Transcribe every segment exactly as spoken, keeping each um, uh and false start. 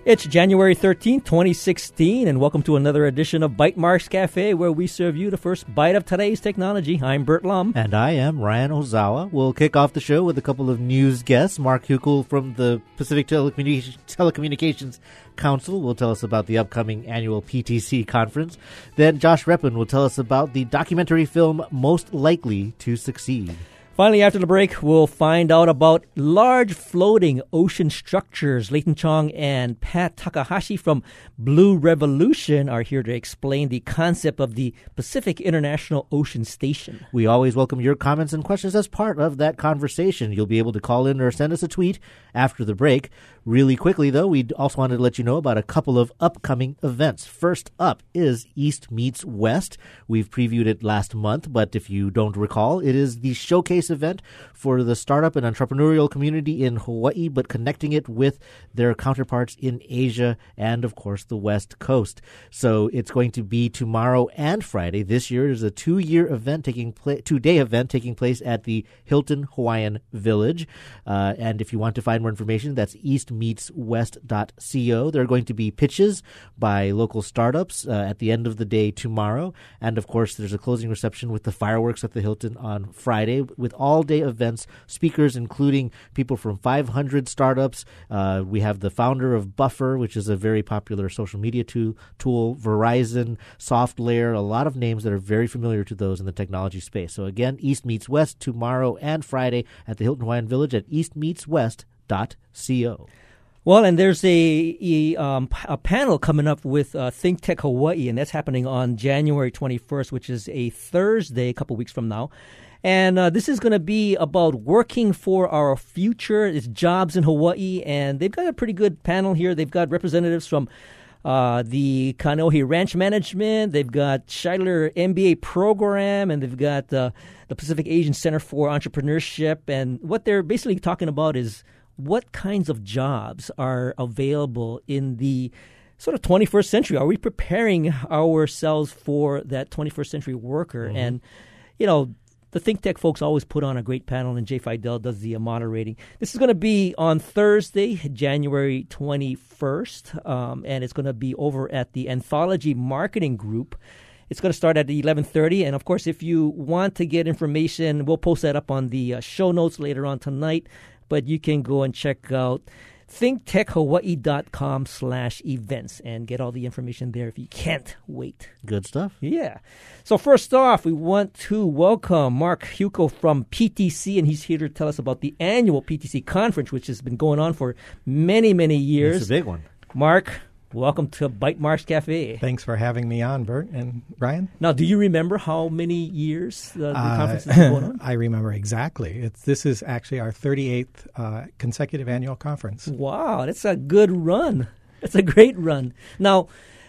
It's January thirteenth, twenty sixteen, and welcome to another edition of Bytemarks Cafe, where we serve you the first bite of today's technology. I'm Bert Lum. And I am Ryan Ozawa. We'll kick off the show with a couple of news guests. Mark Huckel from the Pacific Telecommunications, Telecommunications Council will tell us about the upcoming annual P T C conference. Then Josh Reppin will tell us about the documentary film Most Likely to Succeed. Finally, after the break, we'll find out about large floating ocean structures. Leighton Chong and Pat Takahashi from Blue Revolution are here to explain the concept of the Pacific International Ocean Station. We always welcome your comments and questions as part of that conversation. You'll be able to call in or send us a tweet after the break. Really quickly, though, we also wanted to let you know about a couple of upcoming events. First up is East Meets West. We've previewed it last month, but if you don't recall, it is the showcase event for the startup and entrepreneurial community in Hawaii, but connecting it with their counterparts in Asia and, of course, the West Coast. So it's going to be tomorrow and Friday. This year is a two-year event taking place, two-day event taking place at the Hilton Hawaiian Village. Uh, and if you want to find more information, that's east meets west dot co. There are going to be pitches by local startups uh, at the end of the day tomorrow. And, of course, there's a closing reception with the fireworks at the Hilton on Friday with all-day events, speakers including people from five hundred startups. Uh, we have the founder of Buffer, which is a very popular social media tool, tool, Verizon, SoftLayer, a lot of names that are very familiar to those in the technology space. So, again, East Meets West tomorrow and Friday at the Hilton Hawaiian Village at east meets west dot co. Well, and there's a a, um, a panel coming up with uh, Think Tech Hawaii, and that's happening on January twenty-first, which is a Thursday, a couple weeks from now. And uh, this is going to be about working for our future. It's jobs in Hawaii, and they've got a pretty good panel here. They've got representatives from uh, the Kaneohe Ranch Management. They've got Scheidler M B A program, and they've got uh, the Pacific Asian Center for Entrepreneurship. And what they're basically talking about is what kinds of jobs are available in the sort of twenty-first century. Are we preparing ourselves for that twenty-first century worker? Mm-hmm. And, you know, the Think Tech folks always put on a great panel, and Jay Fidel does the uh, moderating. This is going to be on Thursday, January twenty-first, um, and it's going to be over at the Anthology Marketing Group. It's going to start at eleven thirty, and, of course, if you want to get information, we'll post that up on the uh, show notes later on tonight, but you can go and check out thinktechhawaii.com slash events and get all the information there if you can't wait. Good stuff. Yeah. So first off, we want to welcome Mark Huckel from P T C, and he's here to tell us about the annual P T C conference, which has been going on for many, many years. It's a big one. Mark, welcome to Bytemarks Cafe. Thanks for having me on, Bert and Brian. Now, do you remember how many years uh, the uh, conference has been going on? I remember exactly. It's, this is actually our thirty-eighth uh, consecutive annual conference. Wow, that's a good run. That's a great run. Now,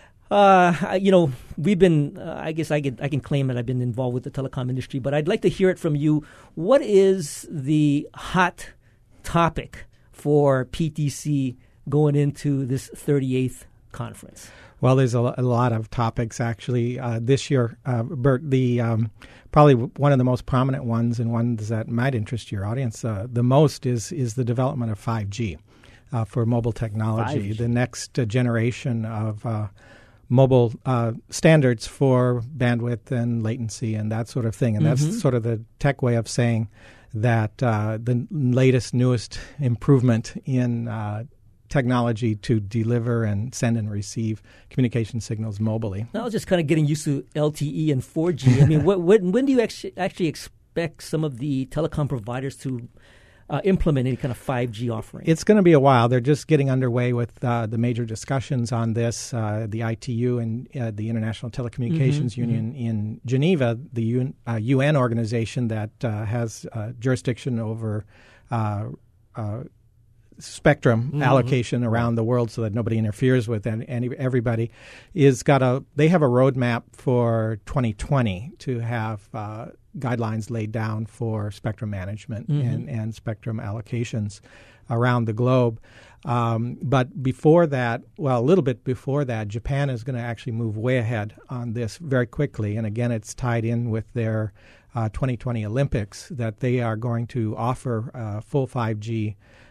uh, you know, we've been, uh, I guess I can, I can claim that I've been involved with the telecom industry, but I'd like to hear it from you. What is the hot topic for P T C going into this thirty-eighth conference? Well, there's a, a lot of topics, actually. Uh, this year, uh, Bert, the um, probably one of the most prominent ones and ones that might interest your audience uh, the most is is the development of five G uh, for mobile technology, five G. the next uh, generation of uh, mobile uh, standards for bandwidth and latency and that sort of thing. And mm-hmm. that's sort of the tech way of saying that uh, the latest, newest improvement in uh technology to deliver and send and receive communication signals mobily. I was just kind of getting used to L T E and four G. I mean, what, when, when do you actually, actually expect some of the telecom providers to uh, implement any kind of five G offering? It's going to be a while. They're just getting underway with uh, the major discussions on this. Uh, the I T U and uh, the International Telecommunications mm-hmm, Union mm-hmm. in Geneva, the U N, uh, U N organization that uh, has uh, jurisdiction over uh, uh, spectrum mm-hmm. allocation around the world so that nobody interferes with any, any everybody is got a they have a roadmap for twenty twenty to have uh, guidelines laid down for spectrum management mm-hmm. and, and spectrum allocations around the globe. Um, but before that, well, a little bit before that, Japan is going to actually move way ahead on this very quickly. And again, it's tied in with their uh, twenty twenty Olympics that they are going to offer uh, full five G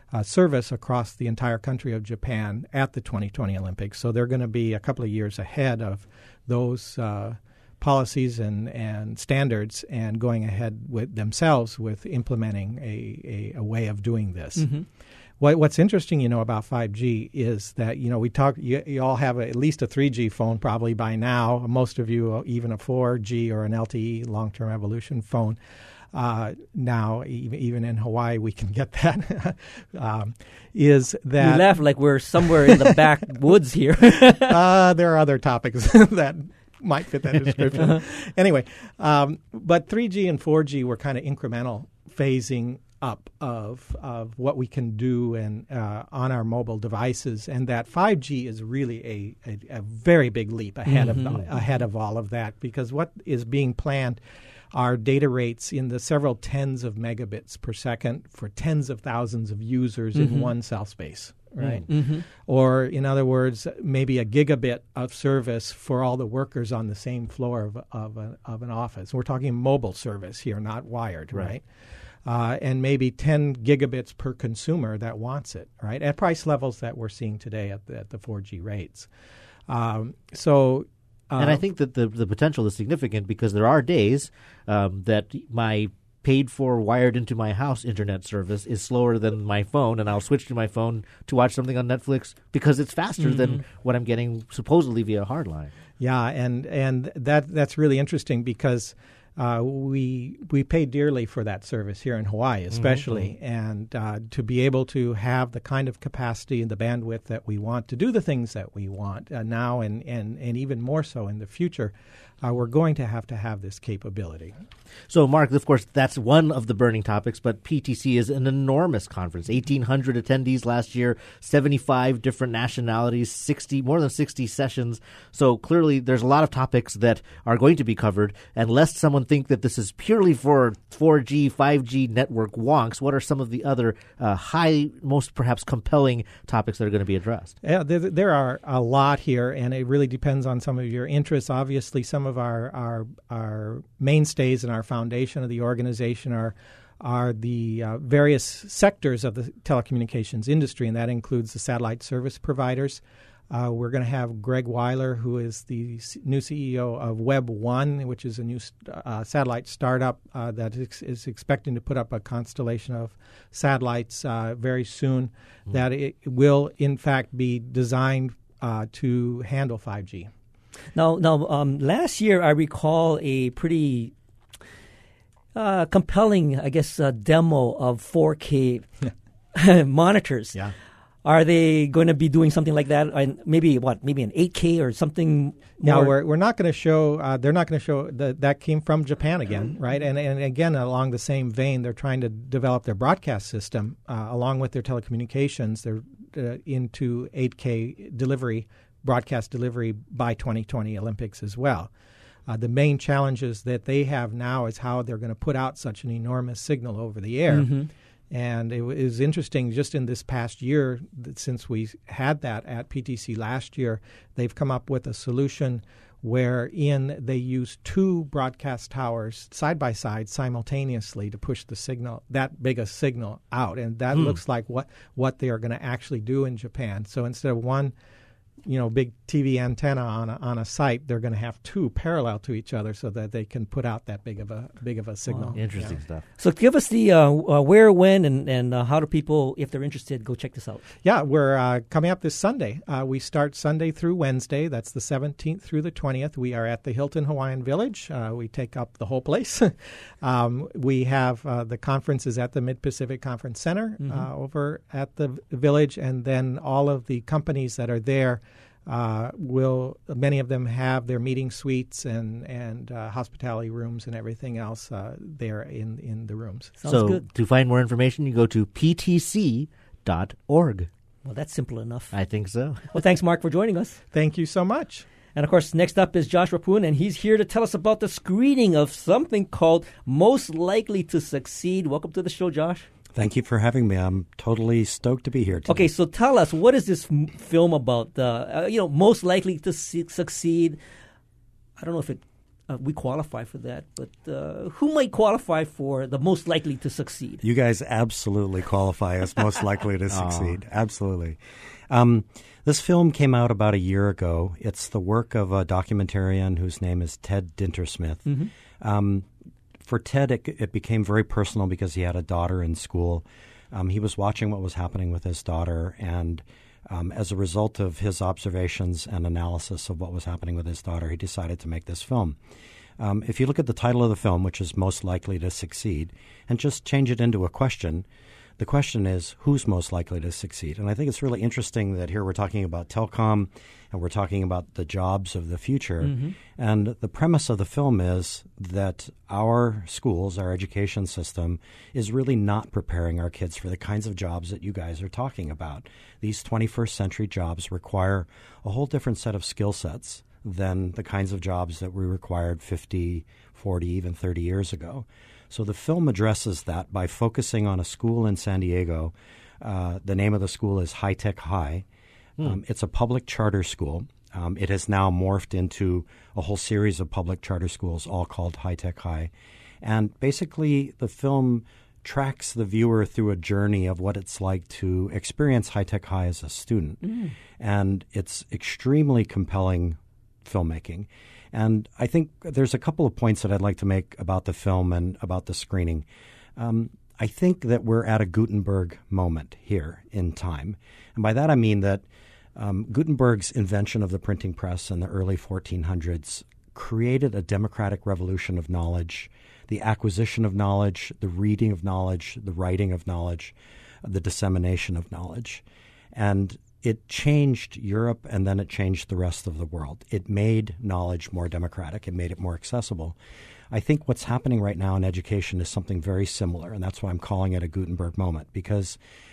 uh, service across the entire country of Japan at the twenty twenty Olympics. So they're going to be a couple of years ahead of those uh, policies and, and standards and going ahead with themselves with implementing a, a, a way of doing this. Mm-hmm. What, what's interesting, you know, about five G is that, you know, we talk, you, you all have a, at least a three G phone probably by now. Most of you, even a four G or an L T E, long-term evolution phone. Uh, now, even, even in Hawaii, we can get that. um, is that... You laugh like we're somewhere in the backwoods here. uh, there are other topics that might fit that description. Uh-huh. Anyway, um, but three G and four G were kind of incremental phasing up of of what we can do and uh, on our mobile devices, and that five G is really a, a, a very big leap ahead mm-hmm. of ahead of all of that, because what is being planned are data rates in the several tens of megabits per second for tens of thousands of users mm-hmm. in one cell space, right? Mm-hmm. Or in other words, maybe a gigabit of service for all the workers on the same floor of of, a, of an office. We're talking mobile service here, not wired, right? right? Uh, and maybe ten gigabits per consumer that wants it, right, at price levels that we're seeing today at the, at the four G rates. Um, so, uh, and I think that the the potential is significant, because there are days um, that my paid-for, wired into my house internet service is slower than my phone, and I'll switch to my phone to watch something on Netflix because it's faster mm-hmm. than what I'm getting supposedly via hardline. Yeah, and and that that's really interesting, because Uh, we we pay dearly for that service here in Hawaii, especially, mm-hmm. and uh, to be able to have the kind of capacity and the bandwidth that we want to do the things that we want uh, now and, and, and even more so in the future, uh, we're going to have to have this capability. So, Mark, of course, that's one of the burning topics, but P T C is an enormous conference. eighteen hundred attendees last year, seventy-five different nationalities, sixty more than sixty sessions. So clearly there's a lot of topics that are going to be covered, and lest someone think that this is purely for four G, five G network wonks, what are some of the other uh, high, most perhaps compelling topics that are going to be addressed? Yeah, there, there are a lot here, and it really depends on some of your interests. Obviously, some of our our, our mainstays and our foundation of the organization are are the uh, various sectors of the telecommunications industry, and that includes the satellite service providers. Uh, we're going to have Greg Weiler, who is the C- new C E O of Web One, which is a new uh, satellite startup uh, that is, is expecting to put up a constellation of satellites uh, very soon mm-hmm. that it will, in fact, be designed uh, to handle five G. Now, now, um, last year I recall a pretty uh, compelling, I guess, uh, demo of four K monitors. Yeah. Are they going to be doing something like that? And maybe what? Maybe an eight K or something more? No, we're we're not going to show. Uh, they're not going to show that that came from Japan again, right? And and again, along the same vein, they're trying to develop their broadcast system uh, along with their telecommunications. They're uh, into eight K delivery, broadcast delivery by twenty twenty Olympics as well. Uh, the main challenges that they have now is how they're going to put out such an enormous signal over the air. Mm-hmm. And it was interesting just in this past year, that since we had that at P T C last year, they've come up with a solution wherein they use two broadcast towers side by side simultaneously to push the signal, that big a signal out. And that mm. looks like what, what they are going to actually do in Japan. So instead of one, you know, big T V antenna on a, on a site, they're going to have two parallel to each other so that they can put out that big of a big of a signal. Wow. Interesting yeah. stuff. So give us the uh, uh, where, when, and, and uh, how do people, if they're interested, go check this out? Yeah, we're uh, coming up this Sunday. Uh, we start Sunday through Wednesday. That's the seventeenth through the twentieth. We are at the Hilton Hawaiian Village. Uh, we take up the whole place. um, we have uh, the conference is at the Mid-Pacific Conference Center mm-hmm. uh, over at the village, and then all of the companies that are there Uh, will many of them have their meeting suites and and uh, hospitality rooms and everything else uh, there in, in the rooms. Sounds so good. To find more information, you go to p t c dot org. Well, that's simple enough. I think so. Well, thanks, Mark, for joining us. Thank you so much. And, of course, next up is Josh Rapun, and he's here to tell us about the screening of something called Most Likely to Succeed. Welcome to the show, Josh. Thank you for having me. I'm totally stoked to be here today. Okay, so tell us, what is this m- film about? The uh, you know, most likely to su- succeed. I don't know if it uh, we qualify for that, but uh, who might qualify for the most likely to succeed? You guys absolutely qualify as most likely to succeed. Absolutely. Um, this film came out about a year ago. It's the work of a documentarian whose name is Ted Dintersmith. Mm-hmm. Um, for Ted, it, it became very personal because he had a daughter in school. Um, he was watching what was happening with his daughter, and um, as a result of his observations and analysis of what was happening with his daughter, he decided to make this film. Um, if you look at the title of the film, which is Most Likely to Succeed, and just change it into a question, the question is, who's most likely to succeed? And I think it's really interesting that here we're talking about telecom and we're talking about the jobs of the future. Mm-hmm. And the premise of the film is that our schools, our education system, is really not preparing our kids for the kinds of jobs that you guys are talking about. These twenty-first century jobs require a whole different set of skill sets than the kinds of jobs that we required fifty, forty, even thirty years ago. So the film addresses that by focusing on a school in San Diego. Uh, the name of the school is High Tech High. Hmm. Um, it's a public charter school. Um, it has now morphed into a whole series of public charter schools, all called High Tech High. And basically, the film tracks the viewer through a journey of what it's like to experience High Tech High as a student. Mm. And it's extremely compelling filmmaking. And I think there's a couple of points that I'd like to make about the film and about the screening. Um, I think that we're at a Gutenberg moment here in time. And by that I mean that um, Gutenberg's invention of the printing press in the early fourteen hundreds created a democratic revolution of knowledge, the acquisition of knowledge, the reading of knowledge, the writing of knowledge, the dissemination of knowledge. And it changed Europe, and then it changed the rest of the world. It made knowledge more democratic. It made it more accessible. I think what's happening right now in education is something very similar, and that's why I'm calling it a Gutenberg moment, because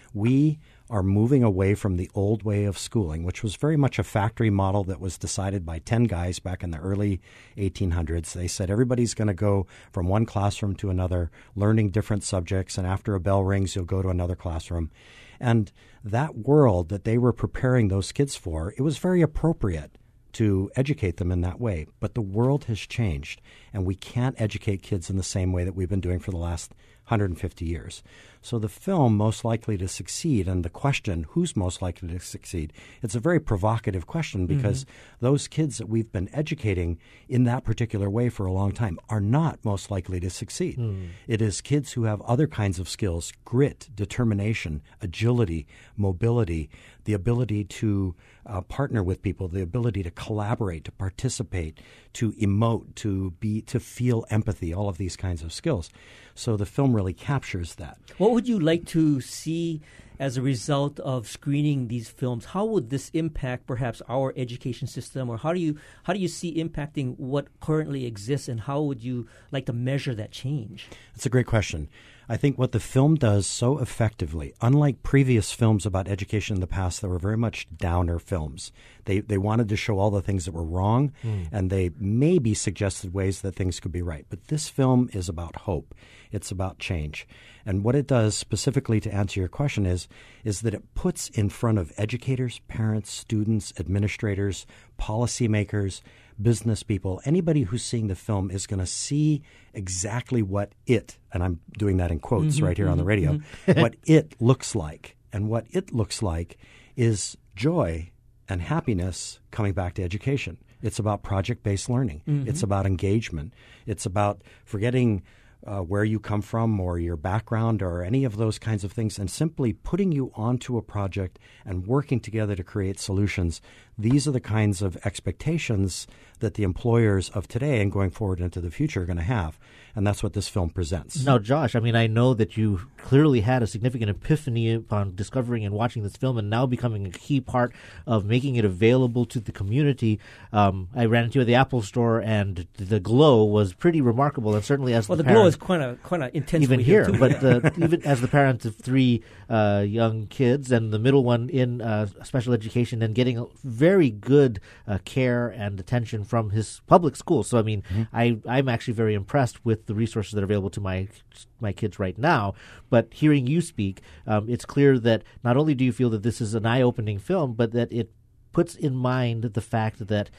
we are moving away from the old way of schooling, which was very much a factory model that was decided by ten guys back in the early eighteen hundreds. They said everybody's going to go from one classroom to another, learning different subjects, and after a bell rings, you'll go to another classroom. And that world that they were preparing those kids for, it was very appropriate to educate them in that way. But the world has changed, and we can't educate kids in the same way that we've been doing for the last one hundred fifty years. So the film, Most Likely to Succeed, and the question, who's most likely to succeed, it's a very provocative question because mm-hmm. those kids that we've been educating in that particular way for a long time are not most likely to succeed. Mm. It is kids who have other kinds of skills, grit, determination, agility, mobility, the ability to uh, partner with people, the ability to collaborate, to participate, to emote, to be, to feel empathy, all of these kinds of skills. So the film really captures that. What would you like to see as a result of screening these films? How would this impact perhaps our education system, or how do you how do you see impacting what currently exists, and how would you like to measure that change? That's a great question. I think what the film does so effectively, unlike previous films about education in the past that were very much downer films, they they wanted to show all the things that were wrong, mm. and they maybe suggested ways that things could be right. But this film is about hope. It's about change. And what it does specifically, to answer your question, is, is that it puts in front of educators, parents, students, administrators, policymakers, business people, anybody who's seeing the film is going to see exactly what it, and I'm doing that in quotes mm-hmm, right here mm-hmm, on the radio, mm-hmm. what it looks like. And what it looks like is joy and happiness coming back to education. It's about project-based learning. Mm-hmm. It's about engagement. It's about forgetting Uh, where you come from or your background or any of those kinds of things, and simply putting you onto a project and working together to create solutions. These are the kinds of expectations that the employers of today and going forward into the future are going to have. And that's what this film presents. Now, Josh, I mean, I know that you clearly had a significant epiphany upon discovering and watching this film and now becoming a key part of making it available to the community. Um, I ran into you at the Apple store, and the glow was pretty remarkable, and certainly as well, the, the parent, glow is quite a, quite a intense even here, too. but uh, even as the parent of three uh, young kids, and the middle one in uh, special education, and getting a very good uh, care and attention from his public school. So, I mean, mm-hmm. I, I'm actually very impressed with the resources that are available to my my kids right now. But hearing you speak, um, it's clear that not only do you feel that this is an eye-opening film, but that it puts in mind the fact that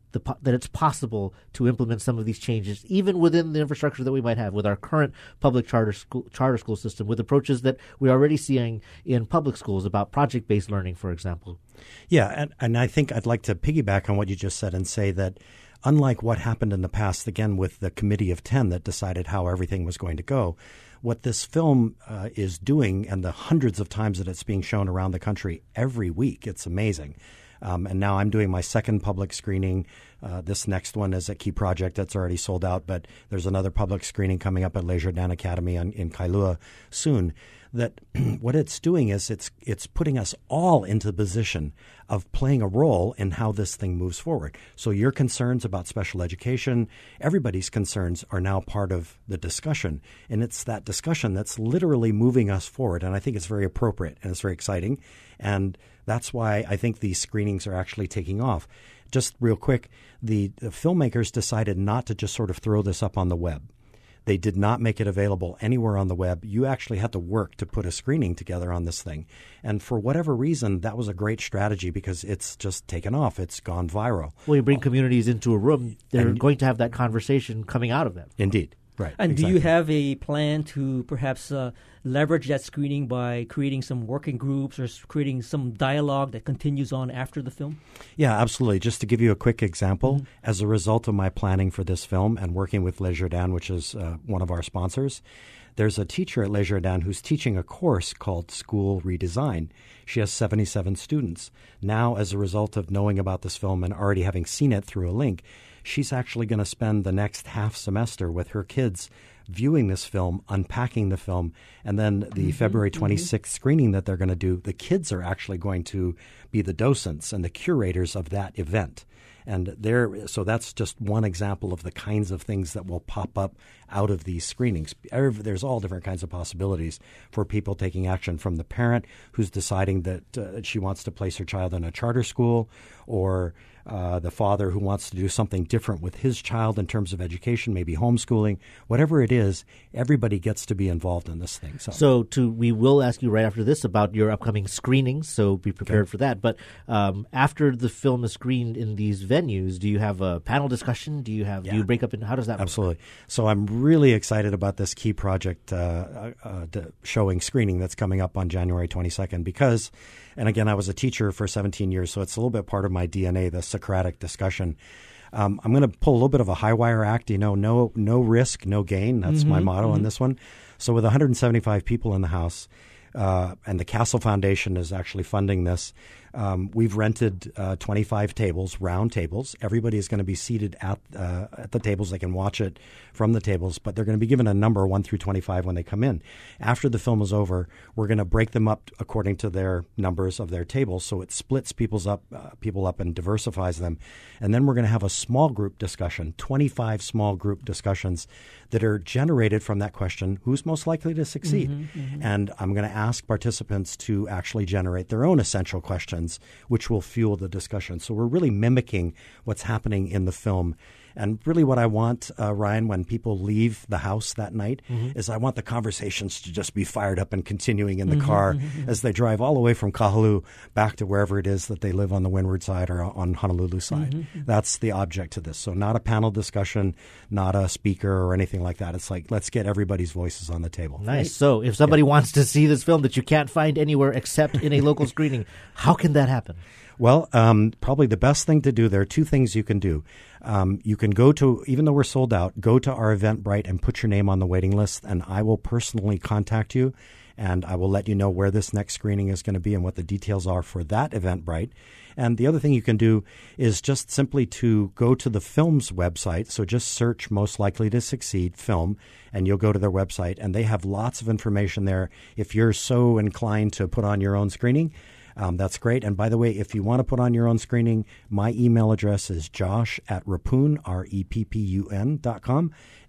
the po- that it's possible to implement some of these changes, even within the infrastructure that we might have with our current public charter school charter school system, with approaches that we're already seeing in public schools about project-based learning, for example. Yeah, and, and I think I'd like to piggyback on what you just said and say that unlike what happened in the past, again, with the Committee of Ten that decided how everything was going to go, what this film uh, is doing and the hundreds of times that it's being shown around the country every week, it's amazing. Um, and now I'm doing my second public screening. Uh, this next one is a key project that's already sold out, but there's another public screening coming up at Le Jardin Academy on, in Kailua soon. That what it's doing is it's it's putting us all into the position of playing a role in how this thing moves forward. So your concerns about special education, everybody's concerns are now part of the discussion. And it's that discussion that's literally moving us forward. And I think it's very appropriate and it's very exciting. And that's why I think these screenings are actually taking off. Just real quick, the, the filmmakers decided not to just sort of throw this up on the web. They did not make it available anywhere on the web. You actually had to work to put a screening together on this thing. And for whatever reason, that was a great strategy because it's just taken off. It's gone viral. Well, you bring communities into a room, they're And- going to have that conversation coming out of that. Indeed. Right. And exactly. do you have a plan to perhaps uh, leverage that screening by creating some working groups or s- creating some dialogue that continues on after the film? Yeah, absolutely. Just to give you a quick example, Mm-hmm. as a result of my planning for this film and working with Le Jardin, which is uh, one of our sponsors, there's a teacher at Le Jardin who's teaching a course called School Redesign. She has seventy-seven students. Now, as a result of knowing about this film and already having seen it through a link, she's actually going to spend the next half semester with her kids viewing this film, unpacking the film, and then the Mm-hmm, February twenty-sixth screening that they're going to do, the kids are actually going to be the docents and the curators of that event. And there, so that's just one example of the kinds of things that will pop up out of these screenings. Ev- There's all different kinds of possibilities for people taking action, from the parent who's deciding that uh, she wants to place her child in a charter school, or uh, the father who wants to do something different with his child in terms of education, maybe homeschooling. Whatever it is, everybody gets to be involved in this thing. So, So to we will ask you right after this about your upcoming screenings, so be prepared for that. But um, after the film is screened in these venues, do you have a panel discussion? Do you have do you break up in how does that work? Absolutely. So I'm really excited about this key project uh, uh, d- showing screening that's coming up on January twenty-second because, and again, I was a teacher for seventeen years, so it's a little bit part of my D N A, the Socratic discussion. Um, I'm going to pull a little bit of a high wire act, you know, no no risk, no gain. That's my motto on this one. So with one hundred seventy-five people in the house, uh, and the Castle Foundation is actually funding this, um, we've rented uh, twenty-five tables, round tables. Everybody is going to be seated at uh, at the tables. They can watch it from the tables, but they're going to be given a number one through twenty-five when they come in. After the film is over, we're going to break them up according to their numbers of their tables, so it splits people's up, uh, people up and diversifies them. And then we're going to have a small group discussion, twenty-five small group discussions that are generated from that question, who's most likely to succeed? Mm-hmm, mm-hmm. And I'm going to ask participants to actually generate their own essential questions, which will fuel the discussion. So we're really mimicking what's happening in the film. And really what I want, uh, Ryan, when people leave the house that night, Mm-hmm. is I want the conversations to just be fired up and continuing in the car as they drive all the way from Kahalu back to wherever it is that they live on the windward side or on Honolulu side. That's the object to this. So not a panel discussion, not a speaker or anything like that. It's like, let's get everybody's voices on the table. Nice. So if somebody wants to see this film that you can't find anywhere except in a local screening, how can that happen? Well, um, probably the best thing to do, there are two things you can do. Um, you can go to, even though we're sold out, go to our Eventbrite and put your name on the waiting list, and I will personally contact you, and I will let you know where this next screening is going to be and what the details are for that Eventbrite. And the other thing you can do is just simply to go to the film's website. So just search Most Likely to Succeed Film, and you'll go to their website, and they have lots of information there. If you're so inclined to put on your own screening, Um, that's great. And by the way, if you want to put on your own screening, my email address is josh at Repun, R E P P U N dot com.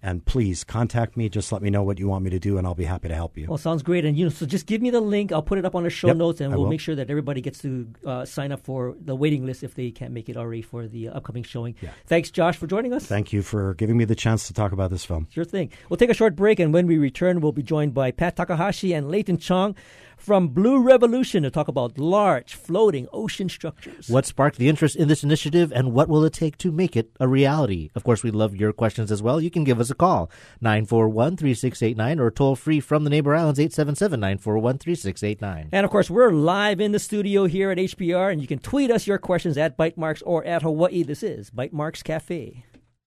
And please contact me. Just let me know what you want me to do, and I'll be happy to help you. Well, sounds great. And you know, so just give me the link. I'll put it up on the show Yep, notes, and I we'll will. make sure that everybody gets to uh, sign up for the waiting list if they can't make it already for the uh, upcoming showing. Yeah. Thanks, Josh, for joining us. Thank you for giving me the chance to talk about this film. Sure thing. We'll take a short break, and when we return, we'll be joined by Pat Takahashi and Leighton Chong from Blue Revolution to talk about large floating ocean structures. What sparked the interest in this initiative, and what will it take to make it a reality? Of course, we'd love your questions as well. You can give us a call, nine four one, three six eight nine, or toll free from the Neighbor Islands, eight seven seven, nine four one, three six eight nine. And, of course, we're live in the studio here at H P R, and you can tweet us your questions at Bytemarks or at Hawaii. This is Bytemarks Cafe.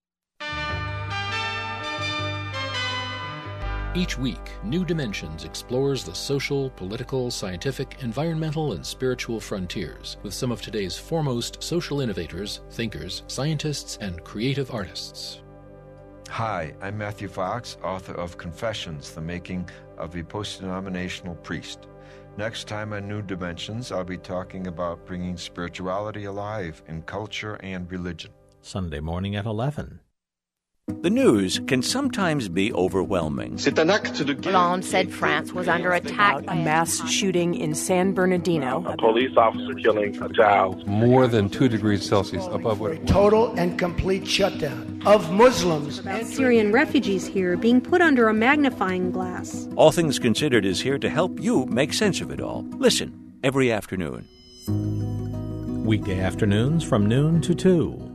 Each week, New Dimensions explores the social, political, scientific, environmental, and spiritual frontiers with some of today's foremost social innovators, thinkers, scientists, and creative artists. Hi, I'm Matthew Fox, author of Confessions, The Making of a Post-Denominational Priest. Next time on New Dimensions, I'll be talking about bringing spirituality alive in culture and religion. Sunday morning at eleven. The news can sometimes be overwhelming. Hollande said France was under attack. A mass shooting in San Bernardino. A police officer killing a child. More than two degrees Celsius above what it was. Total and complete shutdown of Muslims. Syrian refugees here being put under a magnifying glass. All Things Considered is here to help you make sense of it all. Listen every afternoon. Weekday afternoons from noon to two.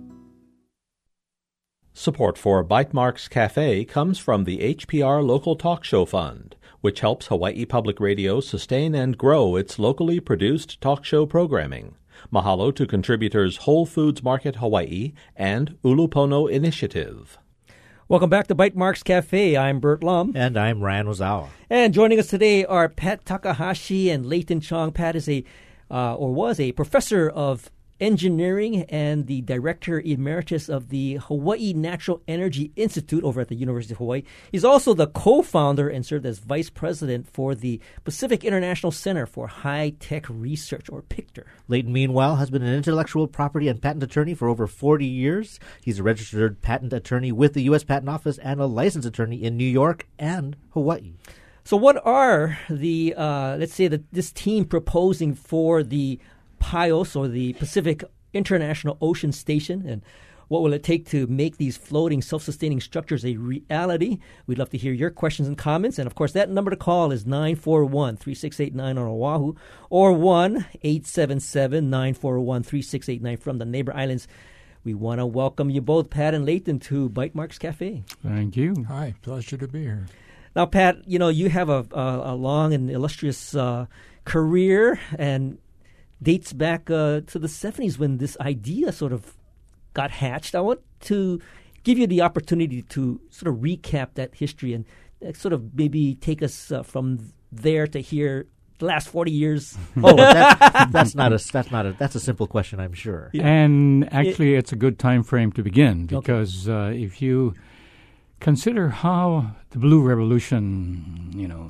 Support for Bytemarks Cafe comes from the H P R Local Talk Show Fund, which helps Hawaii Public Radio sustain and grow its locally produced talk show programming. Mahalo to contributors Whole Foods Market Hawaii and Ulupono Initiative. Welcome back to Bytemarks Cafe. I'm Bert Lum. And I'm Ryan Wazawa. And joining us today are Pat Takahashi and Leighton Chong. Pat is a, uh, or was a professor of engineering and the director emeritus of the Hawaii Natural Energy Institute over at the University of Hawaii. He's also the co-founder and served as vice president for the Pacific International Center for High-Tech Research, or PICTER. Leighton, meanwhile, has been an intellectual property and patent attorney for over forty years. He's a registered patent attorney with the U S Patent Office and a licensed attorney in New York and Hawaii. So what are the, uh, let's say, that this team proposing for the P I O S, or the Pacific International Ocean Station, and what will it take to make these floating, self-sustaining structures a reality? We'd love to hear your questions and comments. And, of course, that number to call is nine four one, three six eight nine on Oahu, or one eight seven seven, nine four one, three six eight nine from the Neighbor Islands. We want to welcome you both, Pat and Leighton, to Bytemarks Cafe. Thank you. Hi, pleasure to be here. Now, Pat, you know, you have a, a, a long and illustrious uh, career, and dates back uh, to the seventies when this idea sort of got hatched. I want to give you the opportunity to sort of recap that history and uh, sort of maybe take us uh, from there to here the last forty years. Oh, that, that's not a that's not a that's a simple question, I'm sure. Yeah. And actually, it, it's a good time frame to begin because okay. uh, if you consider how the Blue Revolution, you know,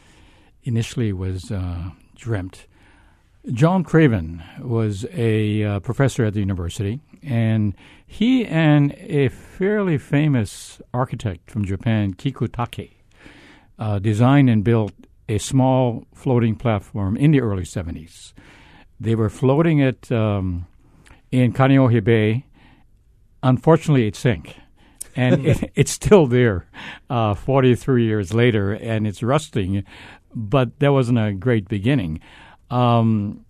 initially was uh, dreamt. John Craven was a uh, professor at the university, and he and a fairly famous architect from Japan, Kikutake, uh, designed and built a small floating platform in the early seventies. They were floating it um, in Kaneohe Bay. Unfortunately, it sank, and it, it's still there uh, forty-three years later, and it's rusting, but that wasn't a great beginning. Um,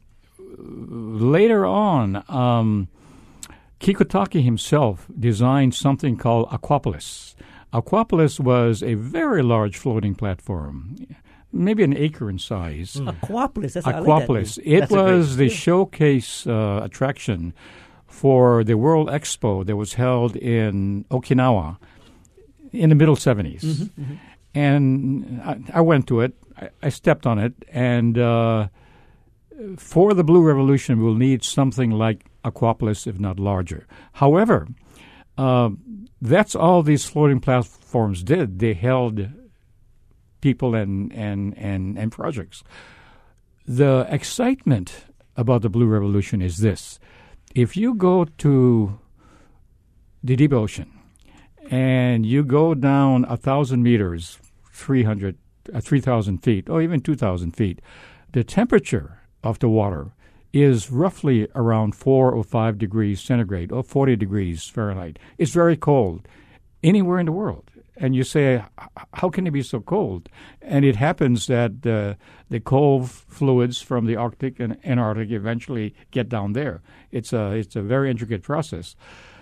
later on, um, Kikutake himself designed something called Aquapolis. Aquapolis was a very large floating platform, maybe an acre in size. Mm. Aquapolis, that's Aquapolis. Like that. It that's was great, the yeah. showcase uh, attraction for the World Expo that was held in Okinawa in the middle seventies. Mm-hmm, mm-hmm. And I, I went to it. I, I stepped on it, and uh, for the Blue Revolution, we'll need something like Aquapolis, if not larger. However, uh, that's all these floating platforms did. They held people and, and, and, and projects. The excitement about the Blue Revolution is this. If you go to the deep ocean and you go down a thousand meters, three hundred, uh, three thousand feet, or even two thousand feet, the temperature of the water is roughly around four or five degrees centigrade or forty degrees Fahrenheit. It's very cold anywhere in the world. And you say, how can it be so cold? And it happens that uh, the cold fluids from the Arctic and Antarctic eventually get down there. It's a it's a very intricate process.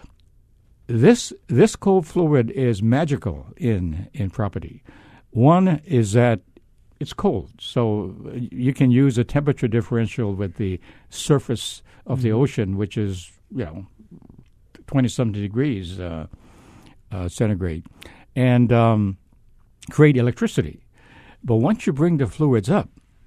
This this cold fluid is magical in in property. One is that it's cold, so you can use a temperature differential with the surface of mm-hmm. the ocean, which is you know twenty something degrees uh, uh, centigrade. And um, create electricity. But once you bring the fluids up,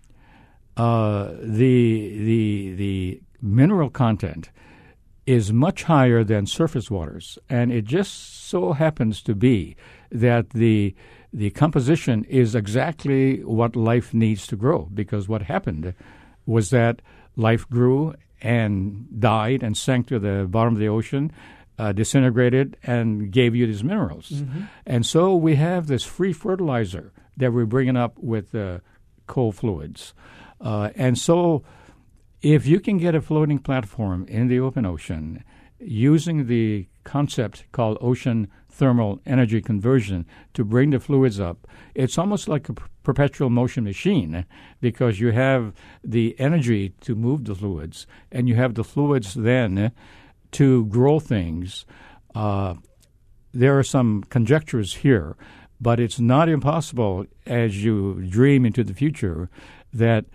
uh, the the the mineral content is much higher than surface waters, and it just so happens to be that the the composition is exactly what life needs to grow. Because what happened was that life grew and died and sank to the bottom of the ocean. Uh, disintegrated and gave you these minerals. Mm-hmm. And so we have this free fertilizer that we're bringing up with uh, cold fluids. Uh, and so if you can get a floating platform in the open ocean using the concept called ocean thermal energy conversion to bring the fluids up, it's almost like a p- perpetual motion machine because you have the energy to move the fluids and you have the fluids then to grow things. Uh, there are some conjectures here, but it's not impossible as you dream into the future that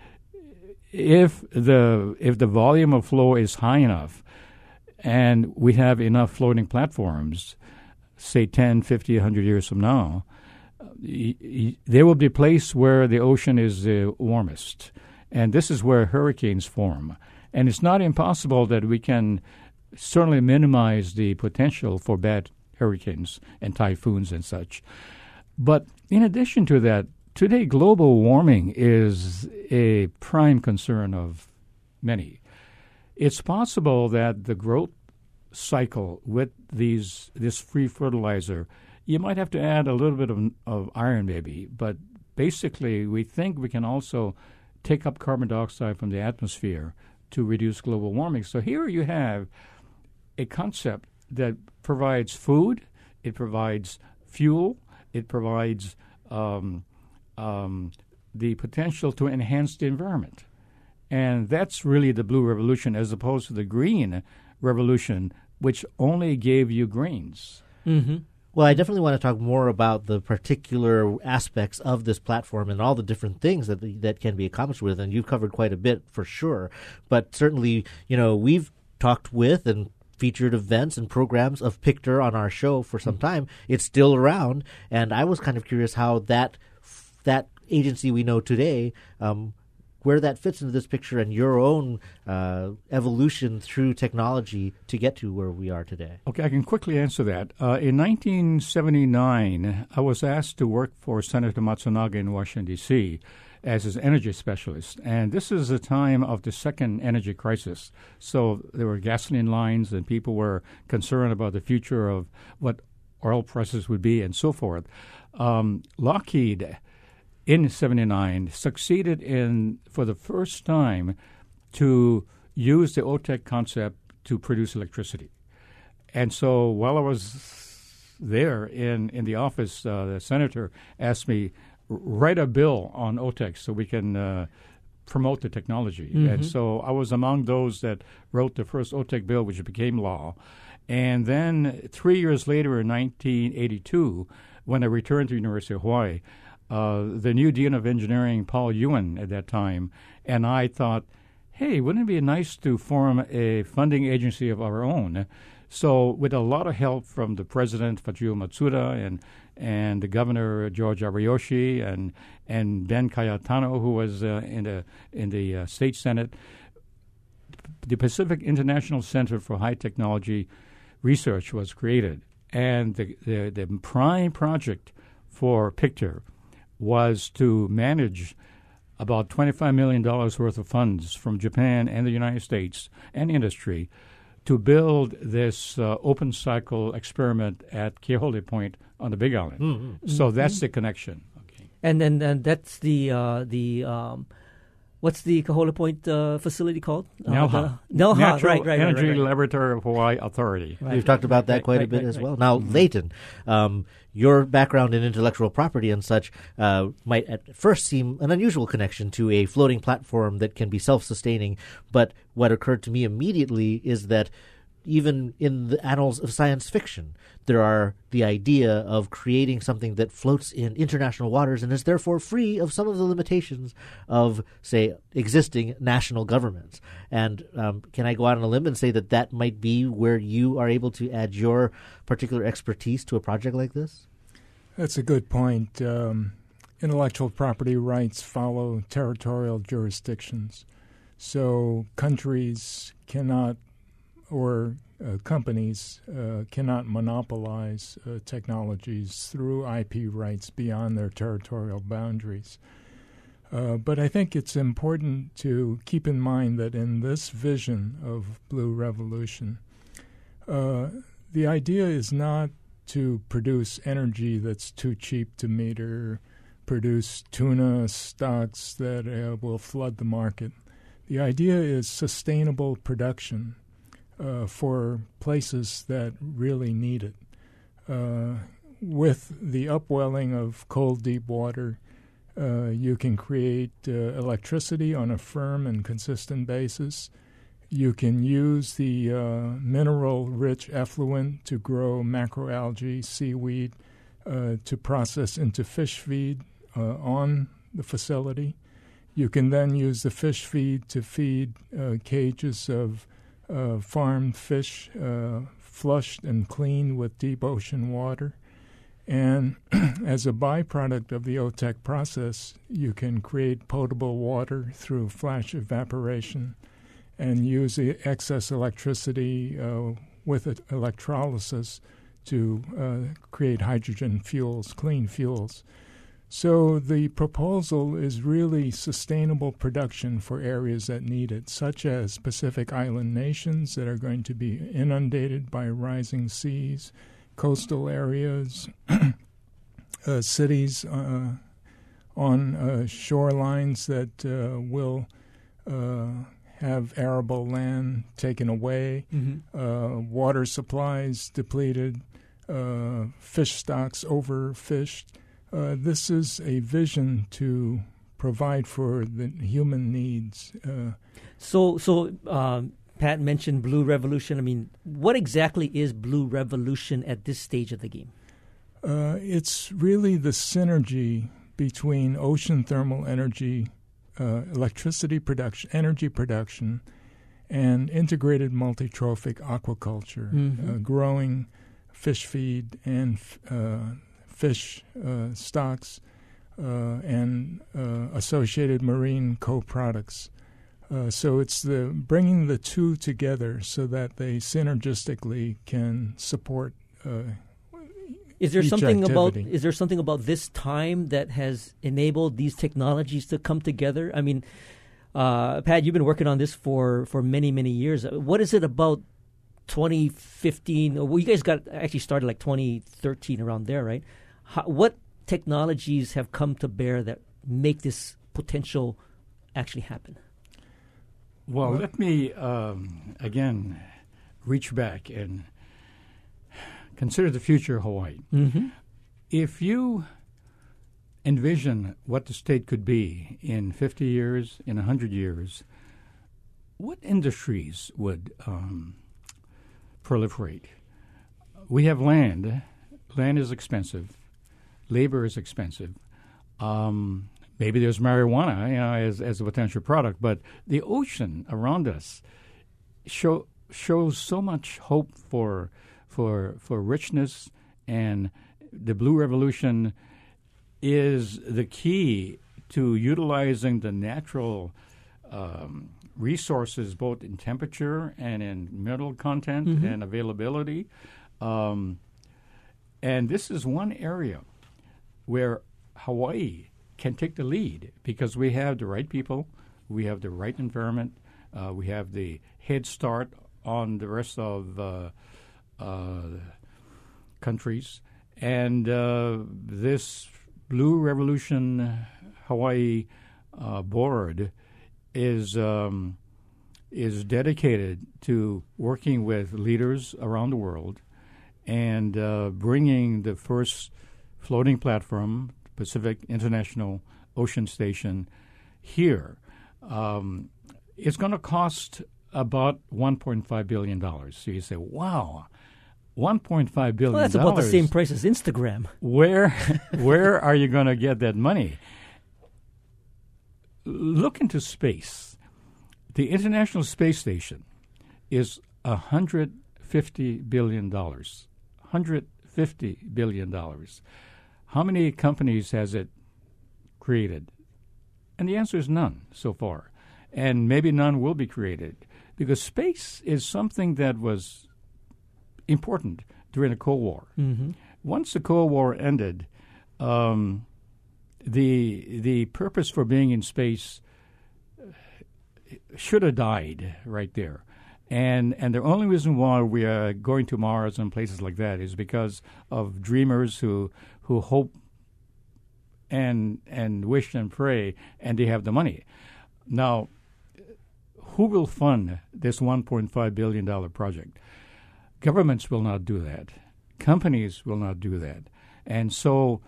if the if the volume of flow is high enough and we have enough floating platforms, say ten, fifty, one hundred years from now, y- y- there will be a place where the ocean is the warmest. And this is where hurricanes form. And it's not impossible that we can certainly minimize the potential for bad hurricanes and typhoons and such. But in addition to that, today global warming is a prime concern of many. It's possible that the growth cycle with these this free fertilizer, you might have to add a little bit of, of iron maybe, but basically we think we can also take up carbon dioxide from the atmosphere to reduce global warming. So here you have a concept that provides food, it provides fuel, it provides um, um, the potential to enhance the environment. And that's really the blue revolution as opposed to the green revolution, which only gave you greens. Mm-hmm. Well, I definitely want to talk more about the particular aspects of this platform and all the different things that that can be accomplished with, and you've covered quite a bit for sure. But certainly, you know, we've talked with and featured events and programs of Pictor on our show for some time. It's still around, and I was kind of curious how that that agency we know today, um, where that fits into this picture and your own uh, evolution through technology to get to where we are today. Okay, I can quickly answer that. Uh, in nineteen seventy-nine, I was asked to work for Senator Matsunaga in Washington, D C as his energy specialist. And this is the time of the second energy crisis. So there were gasoline lines and people were concerned about the future of what oil prices would be and so forth. Um, Lockheed in seventy-nine succeeded in, for the first time, to use the O T E C concept to produce electricity. And so while I was there in, in the office, uh, the senator asked me, write a bill on O T E C so we can uh, promote the technology. Mm-hmm. And so I was among those that wrote the first O T E C bill, which became law. And then three years later in nineteen eighty-two, when I returned to the University of Hawaii, uh, the new Dean of Engineering, Paul Ewan at that time, and I thought, hey, wouldn't it be nice to form a funding agency of our own? So with a lot of help from the president, Fujio Matsuda, and and the governor, George Ariyoshi, and and Ben Cayetano, who was uh, in the in the uh, state senate, the Pacific International Center for High Technology Research was created. And the, the, the prime project for Pictor was to manage about twenty-five million dollars worth of funds from Japan and the United States and industry to build this uh, open cycle experiment at Keahole Point on the Big Island. Mm-hmm. So mm-hmm. that's the connection. Okay. And then and that's the uh, the um, what's the Keahole Point uh, facility called? Uh, NELHA. NELHA, Natural right, right, Energy right, right. Laboratory of Hawaii Authority. Right. We've talked about that right, quite right, a bit right, as right. well. Now, Mm-hmm. Leighton, um, your background in intellectual property and such uh, might at first seem an unusual connection to a floating platform that can be self-sustaining, but what occurred to me immediately is that even in the annals of science fiction, there are the idea of creating something that floats in international waters and is therefore free of some of the limitations of, say, existing national governments. And um, can I go out on a limb and say that that might be where you are able to add your particular expertise to a project like this? That's a good point. Um, intellectual property rights follow territorial jurisdictions. So countries cannot or uh, companies uh, cannot monopolize uh, technologies through I P rights beyond their territorial boundaries. Uh, but I think it's important to keep in mind that in this vision of Blue Revolution, uh, the idea is not to produce energy that's too cheap to meter, produce tuna stocks that uh, will flood the market. The idea is sustainable production Uh, for places that really need it. Uh, with the upwelling of cold, deep water, uh, you can create uh, electricity on a firm and consistent basis. You can use the uh, mineral-rich effluent to grow macroalgae, seaweed, uh, to process into fish feed uh, on the facility. You can then use the fish feed to feed uh, cages of Uh, farmed fish, uh, flushed and cleaned with deep ocean water. And as a byproduct of the O T E C process, you can create potable water through flash evaporation and use the excess electricity uh, with it, electrolysis to uh, create hydrogen fuels, clean fuels. So the proposal is really sustainable production for areas that need it, such as Pacific Island nations that are going to be inundated by rising seas, coastal areas, uh, cities uh, on uh, shorelines that uh, will uh, have arable land taken away, mm-hmm. uh, water supplies depleted, uh, fish stocks overfished. Uh, this is a vision to provide for the human needs. Uh, so, so um, Pat mentioned Blue Revolution. I mean, what exactly is Blue Revolution at this stage of the game? Uh, it's really the synergy between ocean thermal energy, uh, electricity production, energy production, and integrated multi-trophic aquaculture, mm-hmm. uh, growing fish feed and uh, fish uh, stocks uh, and uh, associated marine co-products. Uh, so it's the bringing the two together so that they synergistically can support uh, Is there each something activity. about is there something about this time that has enabled these technologies to come together? I mean, uh, Pat, you've been working on this for, for many many years. What is it about twenty fifteen? Well, you guys got actually started like twenty thirteen around there, right? How, what technologies have come to bear that make this potential actually happen? Well, let me um, again reach back and consider the future of Hawaii. Mm-hmm. If you envision what the state could be in fifty years, in one hundred years, what industries would um, proliferate? We have land. Land is expensive. Labor is expensive. Um, maybe there's marijuana, you know, as, as a potential product, but the ocean around us show, shows so much hope for for for richness, and the Blue Revolution is the key to utilizing the natural um, resources, both in temperature and in mineral content mm-hmm. and availability. Um, and this is one area where Hawaii can take the lead because we have the right people, we have the right environment, uh, we have the head start on the rest of uh, uh, countries. And uh, this Blue Revolution Hawaii uh, board is um, is dedicated to working with leaders around the world and uh, bringing the first floating platform, Pacific International Ocean Station, here. Um, it's going to cost about one point five billion dollars. So you say, wow, one point five billion dollars. Well, that's about the same price as Instagram. Where, where are you going to get that money? Look into space. The International Space Station is one hundred fifty billion dollars. one hundred fifty billion dollars. How many companies has it created? And the answer is none so far. And maybe none will be created, because space is something that was important during the Cold War. Mm-hmm. Once the Cold War ended, um, the the purpose for being in space should have died right there. And and the only reason why we are going to Mars and places like that is because of dreamers who who hope and and wish and pray, and they have the money. Now, who will fund this one point five billion dollars project? Governments will not do that. Companies will not do that. And so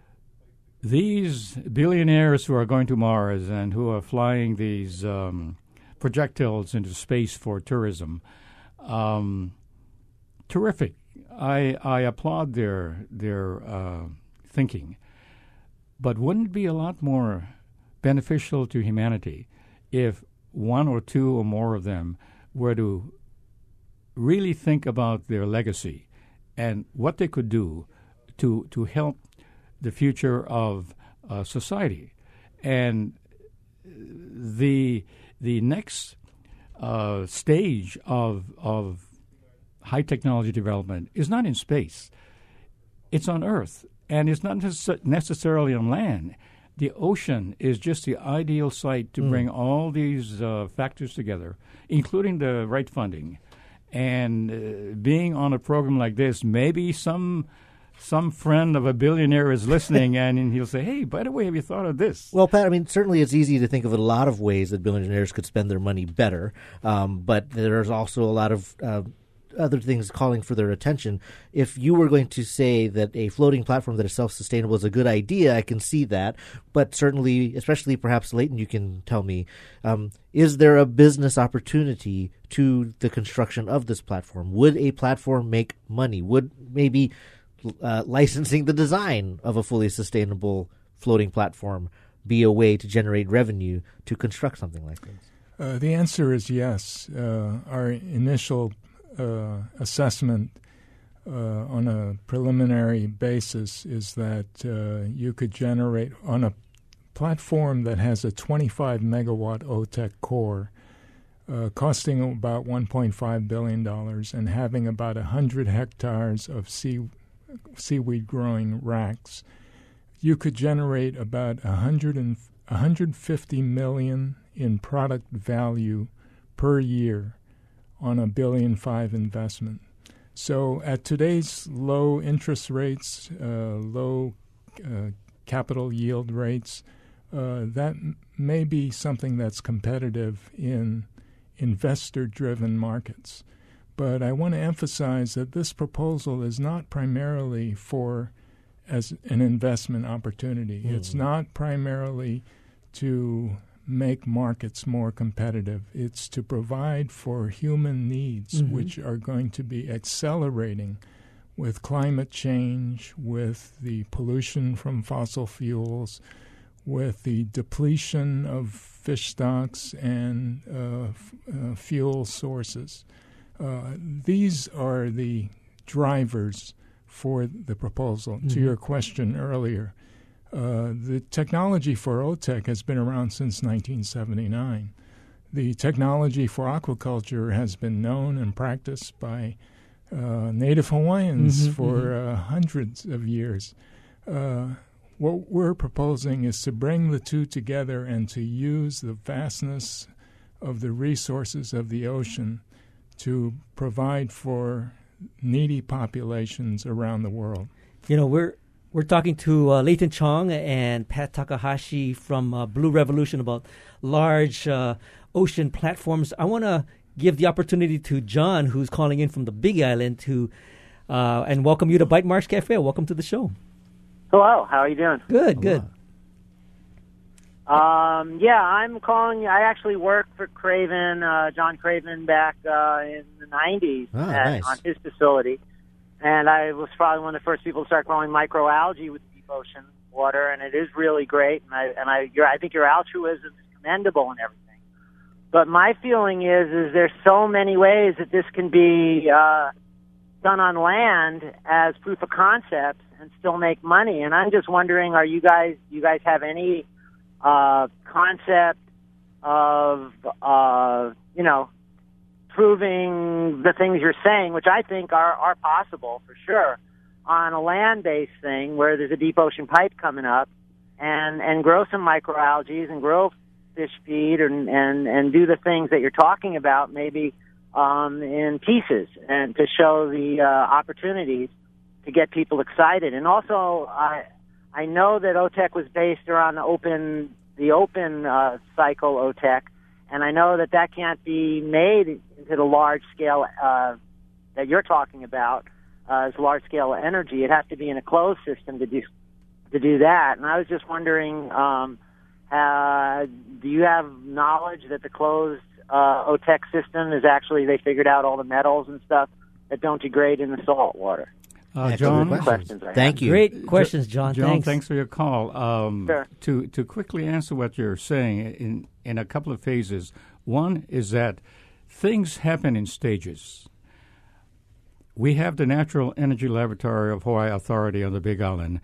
these billionaires who are going to Mars and who are flying these um, projectiles into space for tourism, um, terrific. I I applaud their their uh, thinking. But wouldn't it be a lot more beneficial to humanity if one or two or more of them were to really think about their legacy and what they could do to to help the future of uh, society? And the the next uh, stage of of high technology development is not in space; it's on Earth, and it's not necess- necessarily on land. The ocean is just the ideal site to mm. bring all these uh, factors together, including the right funding. And uh, being on a program like this, maybe some some friend of a billionaire is listening, and, and he'll say, hey, by the way, have you thought of this? Well, Pat, I mean, certainly it's easy to think of a lot of ways that billionaires could spend their money better, um, but there's also a lot of uh, other things calling for their attention. If you were going to say that a floating platform that is self-sustainable is a good idea, I can see that. But certainly, especially perhaps Leighton, you can tell me, um, is there a business opportunity to the construction of this platform? Would a platform make money? Would maybe uh, licensing the design of a fully sustainable floating platform be a way to generate revenue to construct something like this? Uh, the answer is yes. Uh, our initial Uh, assessment uh, on a preliminary basis is that uh, you could generate on a platform that has a twenty-five megawatt O T E C core, uh, costing about one point five billion dollars and having about one hundred hectares of sea, seaweed growing racks. You could generate about one hundred and, one hundred fifty million dollars in product value per year on a billion five investment. So at today's low interest rates, uh, low uh, capital yield rates, uh, that m- may be something that's competitive in investor-driven markets. But I want to emphasize that this proposal is not primarily for as an investment opportunity. Mm. It's not primarily to make markets more competitive. It's to provide for human needs, mm-hmm. which are going to be accelerating with climate change, with the pollution from fossil fuels, with the depletion of fish stocks and uh, f- uh, fuel sources. Uh, these are the drivers for the proposal. Mm-hmm. To your question earlier, Uh, the technology for O T E C has been around since nineteen seventy-nine. The technology for aquaculture has been known and practiced by uh, Native Hawaiians mm-hmm, for mm-hmm. Uh, hundreds of years. Uh, what we're proposing is to bring the two together and to use the vastness of the resources of the ocean to provide for needy populations around the world. You know, we're we're talking to uh, Leighton Chong and Pat Takahashi from uh, Blue Revolution about large uh, ocean platforms. I want to give the opportunity to John, who's calling in from the Big Island, to uh, and welcome you to Bite Marks Cafe. Welcome to the show. Hello, how are you doing? Good, good. Um, yeah, I'm calling. I actually worked for Craven, uh, John Craven, back uh, in the nineties oh, at, nice. on his facility, and I was probably one of the first people to start growing microalgae with deep ocean water, and it is really great. And I and I, your, I think your altruism is commendable and everything. But my feeling is, is there's so many ways that this can be uh, done on land as proof of concept and still make money. And I'm just wondering, are you guys, you guys have any uh, concept of, uh, you know, proving the things you're saying, which I think are, are possible for sure, on a land-based thing where there's a deep ocean pipe coming up, and, and grow some microalgae and grow fish feed and, and, and do the things that you're talking about, maybe um, in pieces, and to show the uh, opportunities to get people excited. And also, I I know that O T E C was based around the open the open uh, cycle O T E C, and I know that that can't be made into the large scale uh, that you're talking about uh, as large scale energy. It has to be in a closed system to do to do that. And I was just wondering. Um, Uh, do you have knowledge that the closed uh, O T E C system is actually, they figured out all the metals and stuff that don't degrade in the salt water? Uh, John, questions I thank have. you. Great questions, John. John, thanks. thanks for your call. Um, sure. To to quickly answer what you're saying in in a couple of phases. One is that things happen in stages. We have the Natural Energy Laboratory of Hawaii Authority on the Big Island.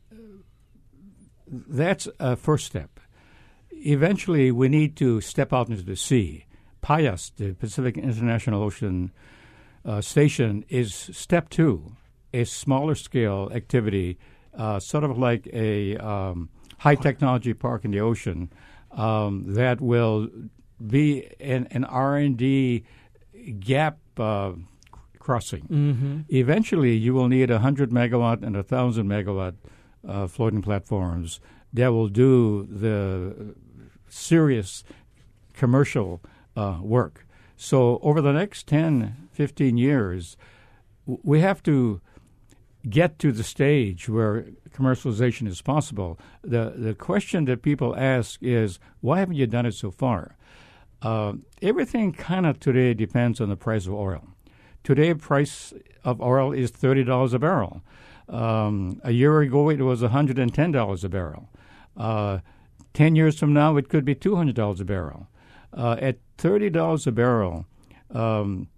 That's a first step. Eventually, we need to step out into the sea. P I A S, the Pacific International Ocean uh, Station, is step two, a smaller scale activity, uh, sort of like a um, high technology park in the ocean um, that will be an, an R and D gap uh, crossing. Mm-hmm. Eventually, you will need one hundred megawatt and one thousand megawatt uh, floating platforms that will do the serious commercial uh, work. So over the next ten, fifteen years, w- we have to get to the stage where commercialization is possible. The the question that people ask is, why haven't you done it so far? Uh, everything kind of today depends on the price of oil. Today, price of oil is thirty dollars a barrel. Um, a year ago, it was one hundred ten dollars a barrel. Uh, Ten years from now, it could be two hundred dollars a barrel. Uh, at thirty dollars a barrel, um,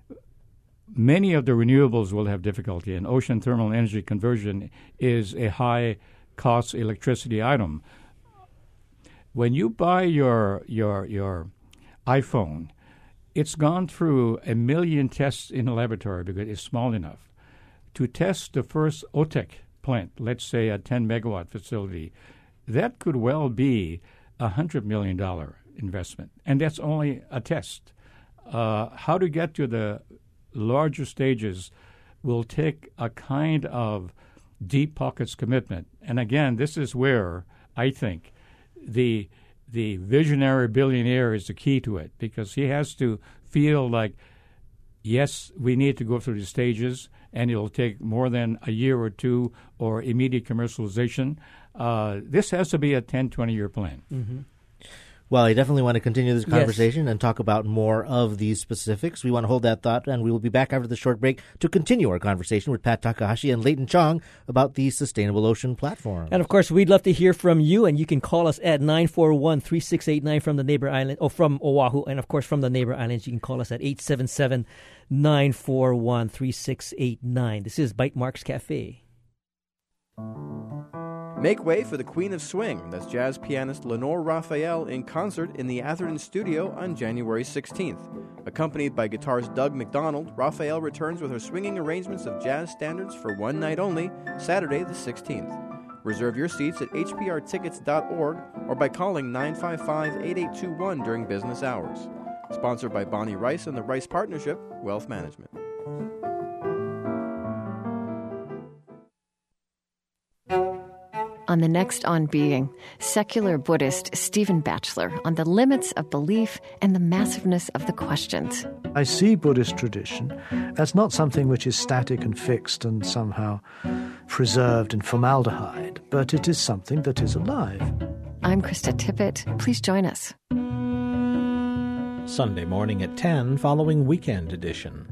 many of the renewables will have difficulty, and ocean thermal energy conversion is a high-cost electricity item. When you buy your your your iPhone, it's gone through a million tests in a laboratory because it's small enough. To test the first O T E C plant, let's say a ten megawatt facility, that could well be a one hundred million dollars investment, and that's only a test. Uh, how to get to the larger stages will take a kind of deep pockets commitment. And again, this is where I think the the visionary billionaire is the key to it, because he has to feel like, yes, we need to go through the stages, and it'll take more than a year or two or immediate commercialization. Uh, this has to be a ten, twenty-year plan. Mm-hmm. Well, I definitely want to continue this conversation yes. and talk about more of these specifics. We want to hold that thought, and we will be back after the short break to continue our conversation with Pat Takahashi and Leighton Chong about the Sustainable Ocean Platform. And, of course, we'd love to hear from you, and you can call us at nine four one, three six eight nine from the neighbor island, or from Oahu, and, of course, from the neighbor islands, you can call us at eight seven seven, nine four one, three six eight nine. This is Bite Marks Cafe. Make way for the Queen of Swing. That's jazz pianist Lenore Raphael in concert in the Atherton Studio on January sixteenth. Accompanied by guitarist Doug McDonald, Raphael returns with her swinging arrangements of jazz standards for one night only, Saturday the sixteenth. Reserve your seats at h p r tickets dot org or by calling nine five five, eight eight two one during business hours. Sponsored by Bonnie Rice and the Rice Partnership, Wealth Management. On the next On Being, secular Buddhist Stephen Batchelor on the limits of belief and the massiveness of the questions. I see Buddhist tradition as not something which is static and fixed and somehow preserved in formaldehyde, but it is something that is alive. I'm Krista Tippett. Please join us. Sunday morning at ten following Weekend Edition.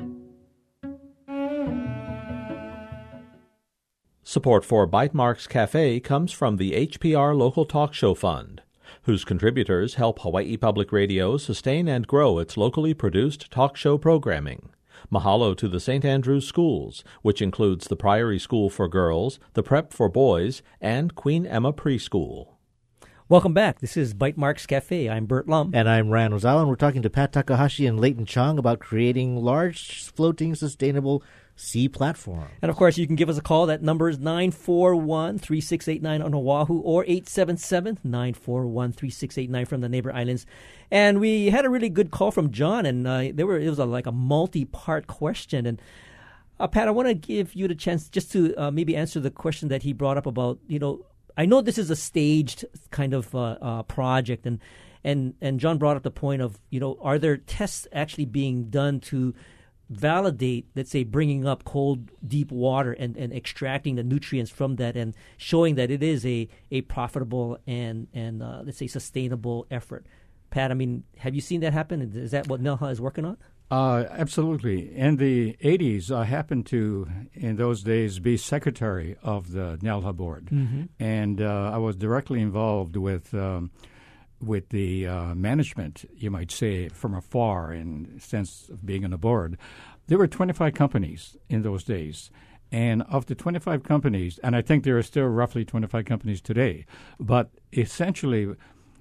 Support for Bytemarks Cafe comes from the H P R Local Talk Show Fund, whose contributors help Hawaii Public Radio sustain and grow its locally produced talk show programming. Mahalo to the Saint Andrews Schools, which includes the Priory School for Girls, the Prep for Boys, and Queen Emma Preschool. Welcome back. This is Bytemarks Cafe. I'm Bert Lum. And I'm Ryan Ozawa, and we're talking to Pat Takahashi and Leighton Chong about creating large, floating, sustainable sea platform. And, of course, you can give us a call. That number is nine four one, three six eight nine on Oahu or eight seven seven, nine four one, three six eight nine from the neighbor islands. And we had a really good call from John, and uh, there were it was a, like a multi-part question. And, uh, Pat, I want to give you the chance just to uh, maybe answer the question that he brought up about, you know, I know this is a staged kind of uh, uh, project, and, and and John brought up the point of, you know, are there tests actually being done to validate, let's say, bringing up cold, deep water and, and extracting the nutrients from that and showing that it is a, a profitable and, and uh, let's say, sustainable effort. Pat, I mean, have you seen that happen? Is that what NELHA is working on? Uh, absolutely. In the eighties, I happened to, in those days, be secretary of the NELHA board. Mm-hmm. And uh, I was directly involved with um, with the uh, management, you might say, from afar in the sense of being on the board. There were twenty-five companies in those days. And of the twenty-five companies, and I think there are still roughly twenty-five companies today, but essentially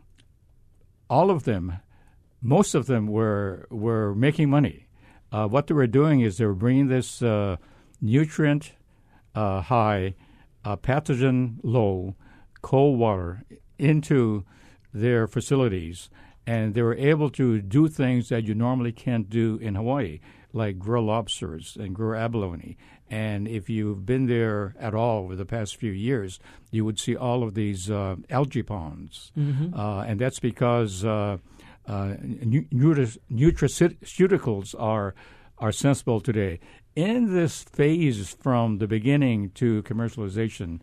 all of them, most of them were were making money. Uh, what they were doing is they were bringing this uh, nutrient uh, high, uh, pathogen low, cold water into their facilities, and they were able to do things that you normally can't do in Hawaii, like grow lobsters and grow abalone. And if you've been there at all over the past few years, you would see all of these uh, algae ponds. Mm-hmm. Uh, and that's because uh, uh, nutri- nutraceuticals are are sensible today. In this phase from the beginning to commercialization,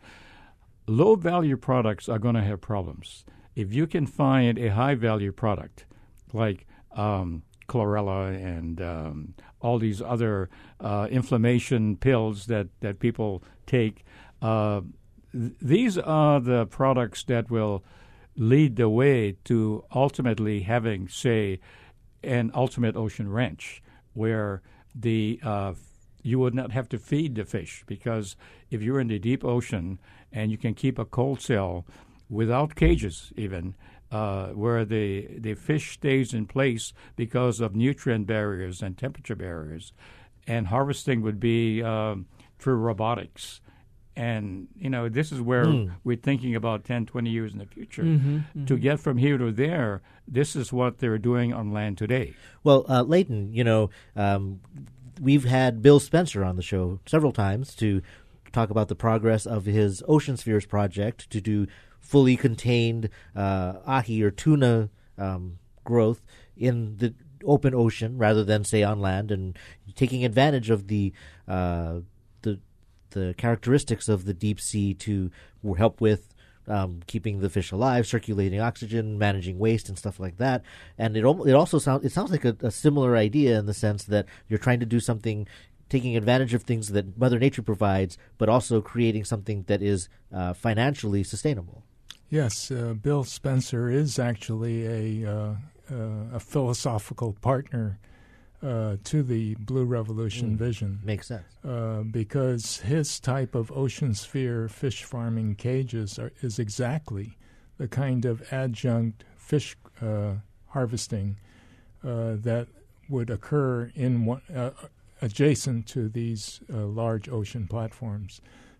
low-value products are going to have problems. If you can find a high-value product like um, chlorella and um, all these other uh, inflammation pills that, that people take, uh, th- these are the products that will lead the way to ultimately having, say, an ultimate ocean ranch where the uh, you would not have to feed the fish, because if you're in the deep ocean and you can keep a cold cell without cages even, uh, where the, the fish stays in place because of nutrient barriers and temperature barriers, and harvesting would be um, through robotics. And, you know, this is where mm. we're thinking about ten, twenty years in the future. Mm-hmm, mm-hmm. To get from here to there, this is what they're doing on land today. Well, uh, Leighton, you know, um, we've had Bill Spencer on the show several times to talk about the progress of his Ocean Spheres project to do fully contained uh, ahi or tuna um, growth in the open ocean rather than, say, on land, and taking advantage of the uh, the the characteristics of the deep sea to help with um, keeping the fish alive, circulating oxygen, managing waste, and stuff like that. And it it also sounds it sounds like a, a similar idea in the sense that you're trying to do something, taking advantage of things that Mother Nature provides, but also creating something that is uh, financially sustainable. Yes, uh, Bill Spencer is actually a uh, uh, a philosophical partner uh, to the Blue Revolution mm, vision. Makes sense. Uh, because his type of ocean sphere fish farming cages are, is exactly the kind of adjunct fish uh, harvesting uh, that would occur in one, uh, adjacent to these uh, large ocean platforms.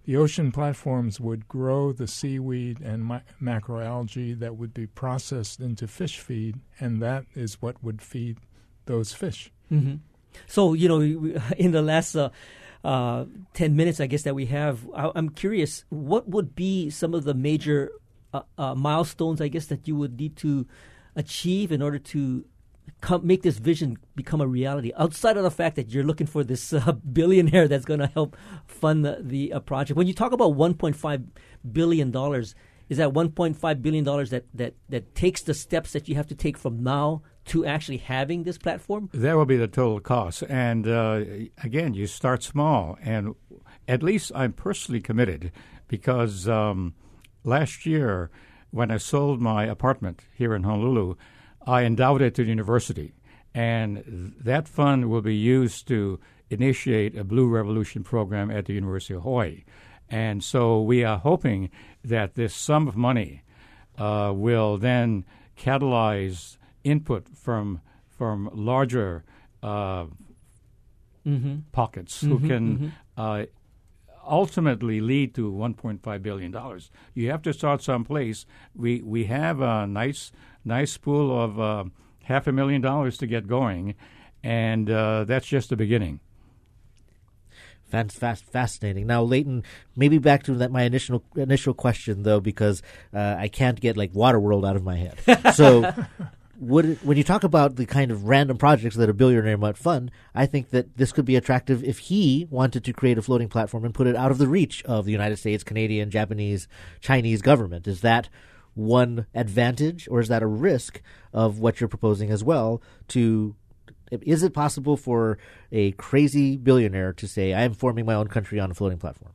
The ocean platforms would grow the seaweed and ma- macroalgae that would be processed into fish feed, and that is what would feed those fish. Mm-hmm. So, you know, in the last uh, uh, ten minutes, I guess, that we have, I- I'm curious, what would be some of the major uh, uh, milestones, I guess, that you would need to achieve in order to come, make this vision become a reality, outside of the fact that you're looking for this uh, billionaire that's going to help fund the, the uh, project? When you talk about one point five billion dollars, is that one point five billion dollars that, that, that takes the steps that you have to take from now to actually having this platform? That will be the total cost. And uh, again, you start small. And at least I'm personally committed because um, last year when I sold my apartment here in Honolulu, I endowed it to the university. And that fund will be used to initiate a Blue Revolution program at the University of Hawaii. And so we are hoping that this sum of money uh, will then catalyze input from from larger uh, mm-hmm. pockets mm-hmm, who can mm-hmm. uh, ultimately lead to one point five billion dollars. You have to start someplace. We we have a nice nice pool of uh, half a million dollars to get going, and uh, that's just the beginning. Fast, fast, fascinating. Now, Leighton, maybe back to that my initial initial question though, because uh, I can't get like Waterworld out of my head. So, would it, when you talk about the kind of random projects that a billionaire might fund, I think that this could be attractive if he wanted to create a floating platform and put it out of the reach of the United States, Canadian, Japanese, Chinese government. Is that one advantage, or is that a risk of what you're proposing as well? To Is it possible for a crazy billionaire to say, I am forming my own country on a floating platform?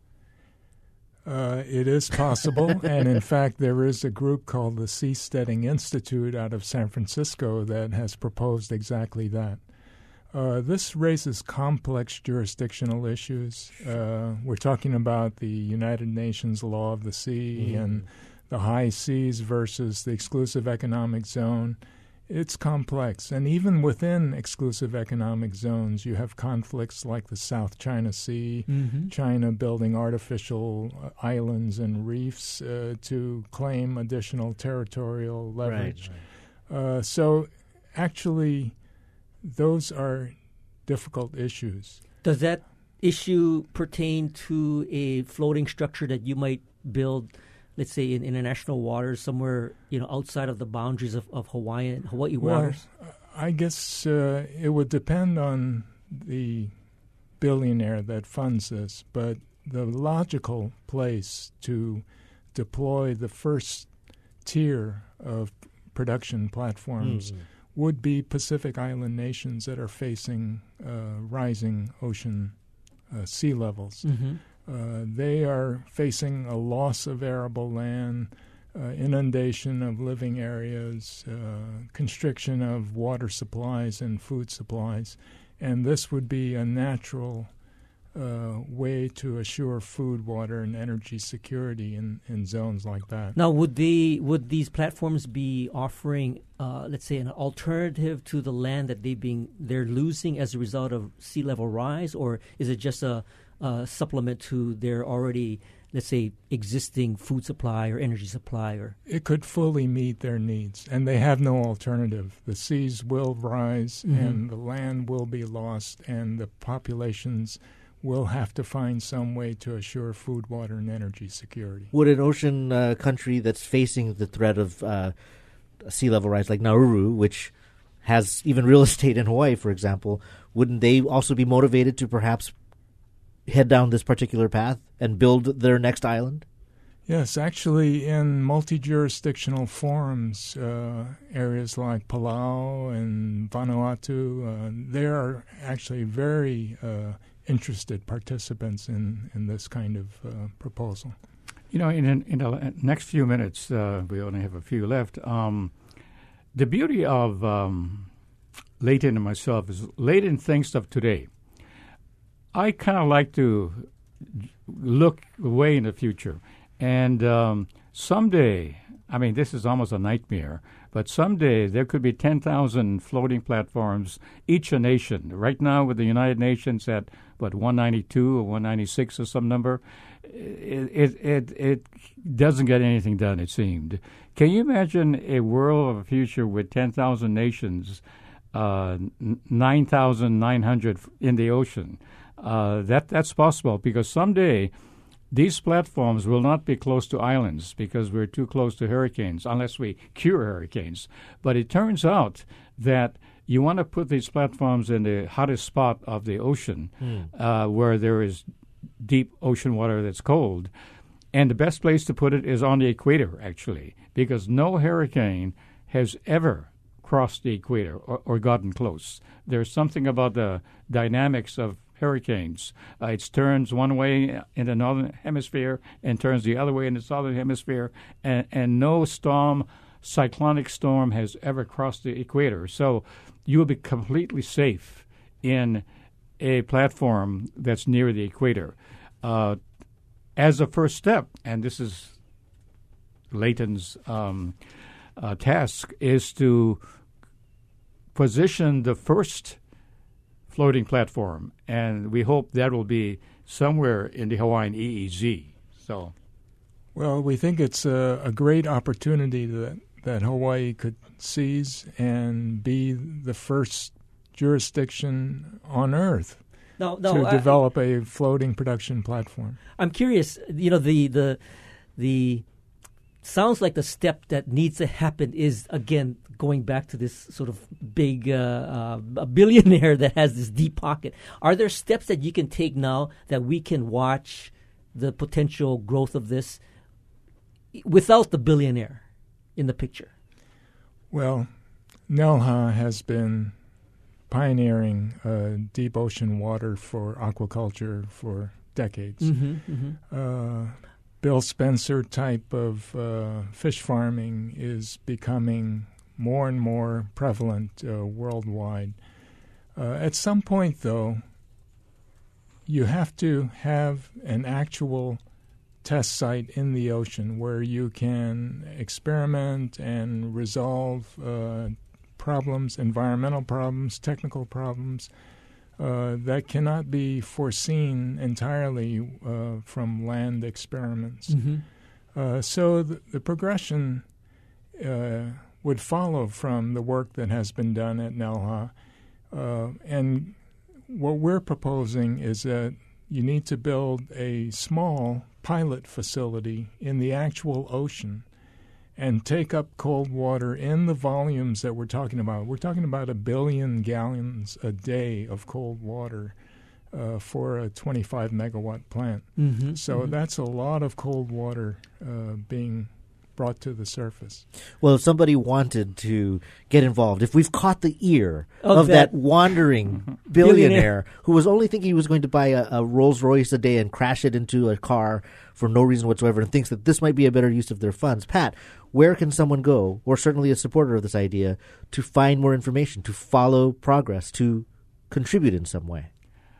Uh, it is possible. And in fact, there is a group called the Seasteading Institute out of San Francisco that has proposed exactly that. Uh, this raises complex jurisdictional issues. Uh, we're talking about the United Nations Law of the Sea mm-hmm. and the high seas versus the exclusive economic zone. It's complex. And even within exclusive economic zones, you have conflicts like the South China Sea, mm-hmm. China building artificial uh, islands and reefs uh, to claim additional territorial leverage. Right, right. Uh, so actually, those are difficult issues. Does that issue pertain to a floating structure that you might build, let's say, in international waters somewhere, you know, outside of the boundaries of, of Hawaiian, Hawaii well, waters? I guess uh, it would depend on the billionaire that funds this, but the logical place to deploy the first tier of production platforms mm. would be Pacific Island nations that are facing uh, rising ocean uh, sea levels. Mm-hmm. Uh, they are facing a loss of arable land, uh, inundation of living areas, uh, constriction of water supplies and food supplies, and this would be a natural uh, way to assure food, water, and energy security in, in zones like that. Now, would they would these platforms be offering, uh, let's say, an alternative to the land that they being they're losing as a result of sea level rise, or is it just a Uh, supplement to their already, let's say, existing food supply or energy supply? Or it could fully meet their needs, and they have no alternative. The seas will rise, mm-hmm. and the land will be lost, and the populations will have to find some way to assure food, water, and energy security. Would an ocean uh, country that's facing the threat of uh, sea level rise, like Nauru, which has even real estate in Hawaii, for example, wouldn't they also be motivated to perhaps head down this particular path and build their next island? Yes, actually, in multi-jurisdictional forums, uh, areas like Palau and Vanuatu, uh, there are actually very uh, interested participants in, in this kind of uh, proposal. You know, in, in the next few minutes, uh, we only have a few left, um, the beauty of um, Leighton and myself is Leighton thinks of today. I kind of like to look way in the future. And um, someday, I mean, this is almost a nightmare, but someday there could be ten thousand floating platforms, each a nation. Right now with the United Nations at, what, one ninety-two or one ninety-six or some number, it, it, it, it doesn't get anything done, it seemed. Can you imagine a world of a future with ten thousand nations, uh, nine thousand nine hundred in the ocean? Uh, that That's possible because someday these platforms will not be close to islands because we're too close to hurricanes, unless we cure hurricanes. But it turns out that you want to put these platforms in the hottest spot of the ocean mm. uh, where there is deep ocean water that's cold. And the best place to put it is on the equator, actually, because no hurricane has ever crossed the equator or, or gotten close. There's something about the dynamics of hurricanes. Uh, it turns one way in the northern hemisphere and turns the other way in the southern hemisphere, and, and no storm, cyclonic storm, has ever crossed the equator. So you will be completely safe in a platform that's near the equator. Uh, as a first step, and this is Leighton's um, uh, task, is to position the first floating platform, and we hope that will be somewhere in the Hawaiian E E Z. So, well, we think it's a, a great opportunity that, that Hawaii could seize and be the first jurisdiction on Earth no, no, to I, develop a floating production platform. I'm curious, you know, the the the sounds like the step that needs to happen is, again, going back to this sort of big uh, uh, a billionaire that has this deep pocket. Are there steps that you can take now that we can watch the potential growth of this without the billionaire in the picture? Well, NELHA has been pioneering uh, deep ocean water for aquaculture for decades. Mm-hmm, mm-hmm. Uh, Bill Spencer type of uh, fish farming is becoming more and more prevalent uh, worldwide. Uh, at some point, though, you have to have an actual test site in the ocean where you can experiment and resolve uh, problems, environmental problems, technical problems uh, that cannot be foreseen entirely uh, from land experiments. Mm-hmm. Uh, so the, the progression uh, would follow from the work that has been done at NELHA. Uh, and what we're proposing is that you need to build a small pilot facility in the actual ocean and take up cold water in the volumes that we're talking about. We're talking about a billion gallons a day of cold water uh, for a twenty-five megawatt plant. Mm-hmm, so mm-hmm. that's a lot of cold water uh, being brought to the surface. Well, if somebody wanted to get involved, if we've caught the ear of, of that, that wandering billionaire. billionaire who was only thinking he was going to buy a, a Rolls Royce a day and crash it into a car for no reason whatsoever and thinks that this might be a better use of their funds, Pat, where can someone go, or certainly a supporter of this idea, to find more information, to follow progress, to contribute in some way?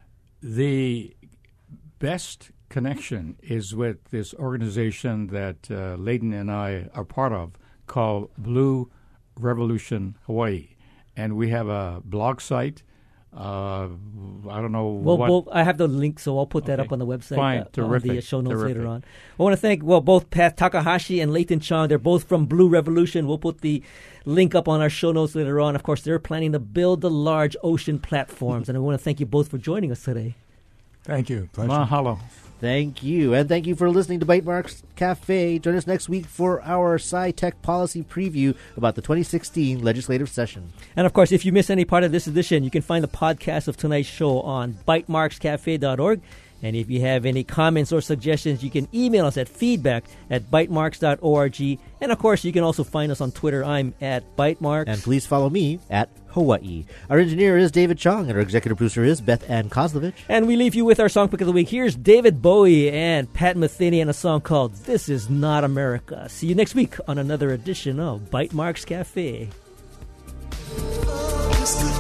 The best connection is with this organization that uh, Leighton and I are part of called Blue Revolution Hawaii. And we have a blog site. Uh, I don't know well, what. Well, I have the link, so I'll put that okay. up on the website. Fine, uh, terrific. On the show notes terrific. later on. I want to thank, well, both Pat Takahashi and Leighton Chong. They're both from Blue Revolution. We'll put the link up on our show notes later on. Of course, they're planning to build the large ocean platforms. And I want to thank you both for joining us today. Thank you. Pleasure. Mahalo. Thank you. And thank you for listening to Bytemarks Cafe. Join us next week for our Sci-Tech policy preview about the twenty sixteen legislative session. And, of course, if you miss any part of this edition, you can find the podcast of tonight's show on bytemarks cafe dot org. And if you have any comments or suggestions, you can email us at feedback at bytemarks dot org. And, of course, you can also find us on Twitter. I'm at Bytemarks. And please follow me at Hawaii. Our engineer is David Chong, and our executive producer is Beth Ann Kozlovich. And we leave you with our song pick of the week. Here's David Bowie and Pat Metheny and a song called This Is Not America. See you next week on another edition of Bytemarks Cafe.